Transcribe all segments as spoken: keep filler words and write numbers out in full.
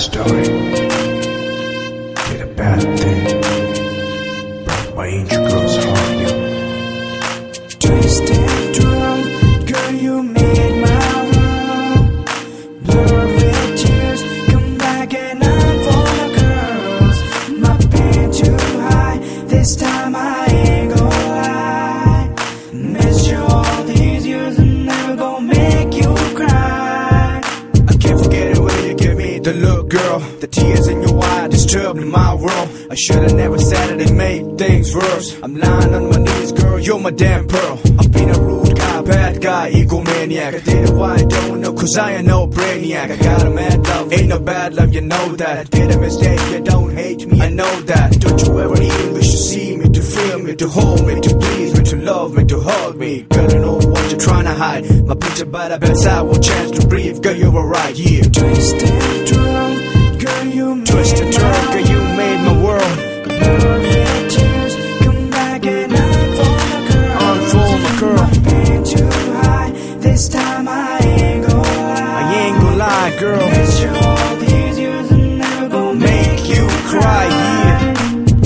story. Did a bad thing, broke my angel girl's heart, yo. Twisted drunk, girl, you made my world. Blurred with tears, come back and unfold the girls. My pain too high, this time I ain't gon' lie. Miss you all these years, I'm never gon' make you cry. I can't forget it when you give me the look, girl. The tears in your eye disturbing my world. I should've never said it, it made things worse. I'm lying on my knees, girl, you're my damn pearl. I've been a rude guy, bad guy, egomaniac. I did it why I don't know, cause I ain't no brainiac. I got a mad love, ain't no bad love, you know that. Did a mistake, you don't hate me, I know that. Don't you ever even wish to see me, to feel me, to hold me, to please me, to love me, to hug me. Girl, you know what you're trying to hide. My picture by the bedside, one chance to breathe. Girl, you were right, yeah. Twisted drunk, girl, you made Twisted my drunk, girl, you made my world. Blurred with tears, come back and unfold the girls. Unfold my girl. My pain too high, this time I ain't gon' lie. I ain't gon' lie, girl. Miss you all these years, I'm never gon' Make you cry, yeah.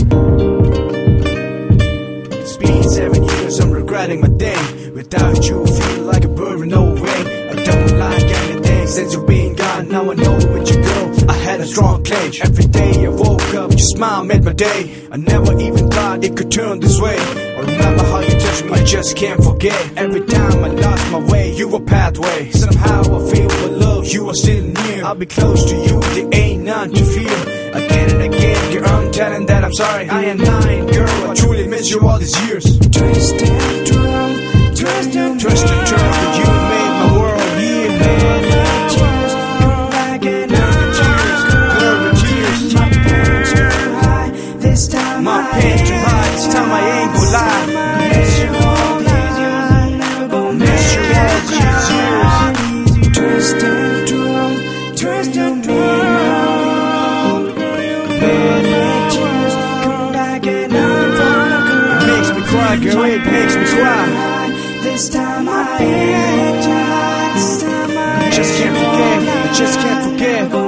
It's been seven years, I'm regretting my day. Without you, feel like a bird with no wing. I don't like anything since you've been gone. Now I know with your girl, I had a strong clinch. Every day I woke up, your smile made my day. I never even thought it could turn this way. I remember how you touched me, I just can't forget. Every time I lost my way, you were pathway. Somehow I feel the love, you are still near. I'll be close to you, there ain't none to fear. Again and again, girl, I'm telling that I'm sorry. I am lying, girl, I truly miss you all these years. Twisted drunk, twisted, Twisted drunk, you made my world, yeah. tears, come back and Blurred with tears. my pain too high, this time My I pain too high, this time I ain't gon' lie. miss you all these years, I'm never gon' Miss you all make these years. Twisted drunk, twisted drunk, blurred with tears, come back and unfold the girls. It makes me cry, girl, it makes me cry. This time I ain't tried. This time I I just can't forget, I just can't forget.